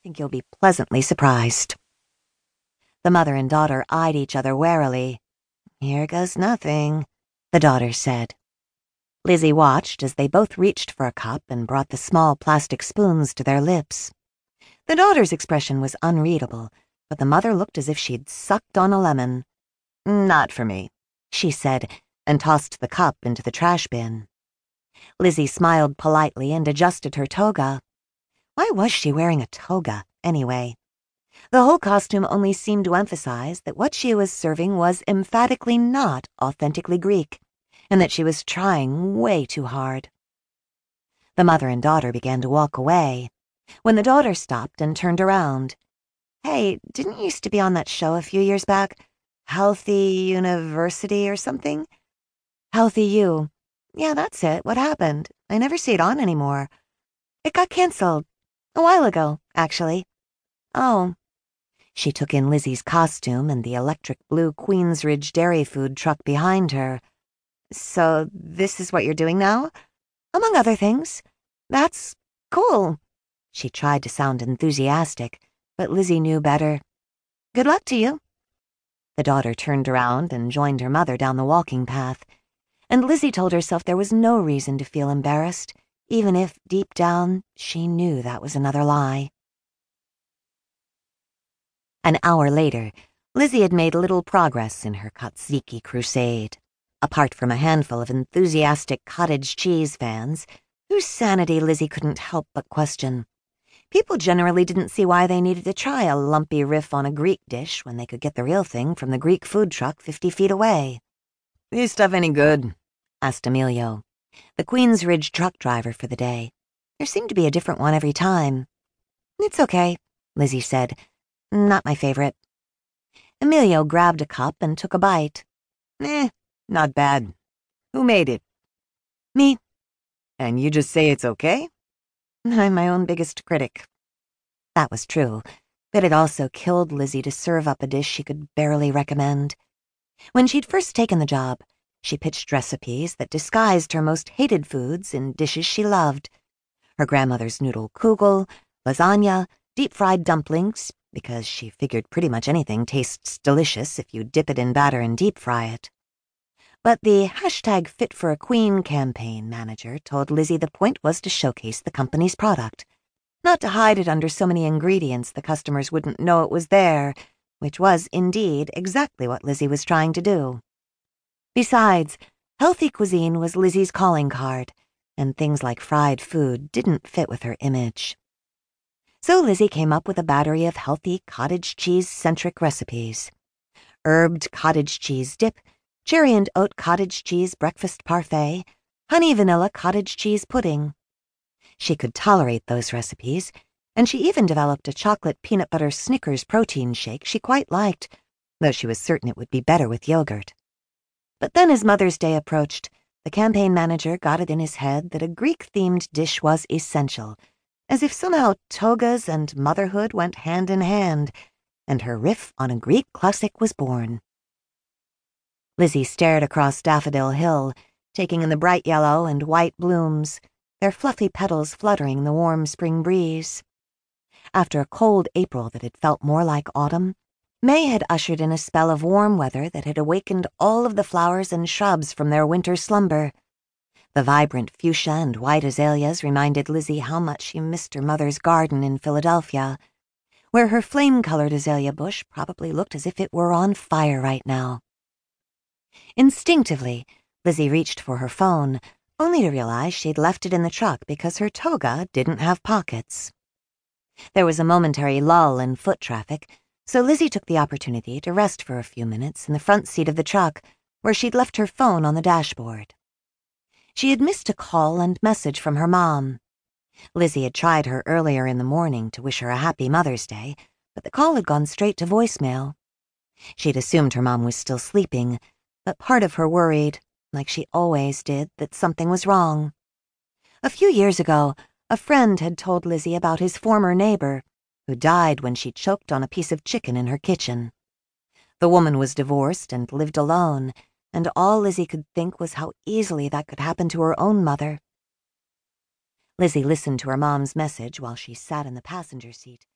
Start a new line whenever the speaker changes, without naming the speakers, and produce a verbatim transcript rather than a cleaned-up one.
think you'll be pleasantly surprised." The mother and daughter eyed each other warily. "Here goes nothing," the daughter said. Lizzie watched as they both reached for a cup and brought the small plastic spoons to their lips. The daughter's expression was unreadable, but the mother looked as if she'd sucked on a lemon. "Not for me," she said, and tossed the cup into the trash bin. Lizzie smiled politely and adjusted her toga. Why was she wearing a toga, anyway? The whole costume only seemed to emphasize that what she was serving was emphatically not authentically Greek, and that she was trying way too hard. The mother and daughter began to walk away, when the daughter stopped and turned around. "Hey, didn't you used to be on that show a few years back? Healthy University or something?" "Healthy U. Yeah, that's it. What happened? I never see it on anymore." "It got canceled. A while ago, actually." "Oh." She took in Lizzie's costume and the electric blue Queensridge dairy food truck behind her. "So this is what you're doing now?" "Among other things." "That's cool." She tried to sound enthusiastic, but Lizzie knew better. "Good luck to you." The daughter turned around and joined her mother down the walking path, and Lizzie told herself there was no reason to feel embarrassed, even if, deep down, she knew that was another lie. An hour later, Lizzie had made little progress in her Katsiki crusade, apart from a handful of enthusiastic cottage cheese fans, whose sanity Lizzie couldn't help but question. People generally didn't see why they needed to try a lumpy riff on a Greek dish when they could get the real thing from the Greek food truck fifty feet away. "Is stuff any good?" asked Emilio, the Queensridge truck driver for the day. There seemed to be a different one every time. "It's okay," Lizzie said. "Not my favorite." Emilio grabbed a cup and took a bite. "Eh, not bad. Who made it?" "Me." "And you just say it's okay?" "I'm my own biggest critic." That was true, but it also killed Lizzie to serve up a dish she could barely recommend. When she'd first taken the job, she pitched recipes that disguised her most hated foods in dishes she loved. Her grandmother's noodle kugel, lasagna, deep-fried dumplings, because she figured pretty much anything tastes delicious if you dip it in batter and deep-fry it. But the hashtag Fit for a Queen campaign manager told Lizzie the point was to showcase the company's product, not to hide it under so many ingredients the customers wouldn't know it was there, which was, indeed, exactly what Lizzie was trying to do. Besides, healthy cuisine was Lizzie's calling card, and things like fried food didn't fit with her image. So Lizzie came up with a battery of healthy cottage cheese-centric recipes. Herbed cottage cheese dip, cherry and oat cottage cheese breakfast parfait, honey vanilla cottage cheese pudding. She could tolerate those recipes, and she even developed a chocolate peanut butter Snickers protein shake she quite liked, though she was certain it would be better with yogurt. But then as Mother's Day approached, the campaign manager got it in his head that a Greek-themed dish was essential, as if somehow togas and motherhood went hand in hand, and her riff on a Greek classic was born. Lizzie stared across Daffodil Hill, taking in the bright yellow and white blooms, their fluffy petals fluttering in the warm spring breeze. After a cold April that had felt more like autumn, May had ushered in a spell of warm weather that had awakened all of the flowers and shrubs from their winter slumber. The vibrant fuchsia and white azaleas reminded Lizzie how much she missed her mother's garden in Philadelphia, where her flame-colored azalea bush probably looked as if it were on fire right now. Instinctively, Lizzie reached for her phone, only to realize she'd left it in the truck because her toga didn't have pockets. There was a momentary lull in foot traffic, so Lizzie took the opportunity to rest for a few minutes in the front seat of the truck, where she'd left her phone on the dashboard. She had missed a call and message from her mom. Lizzie had tried her earlier in the morning to wish her a happy Mother's Day, but the call had gone straight to voicemail. She'd assumed her mom was still sleeping, but part of her worried, like she always did, that something was wrong. A few years ago, a friend had told Lizzie about his former neighbor, who died when she choked on a piece of chicken in her kitchen. The woman was divorced and lived alone, and all Lizzie could think was how easily that could happen to her own mother. Lizzie listened to her mom's message while she sat in the passenger seat,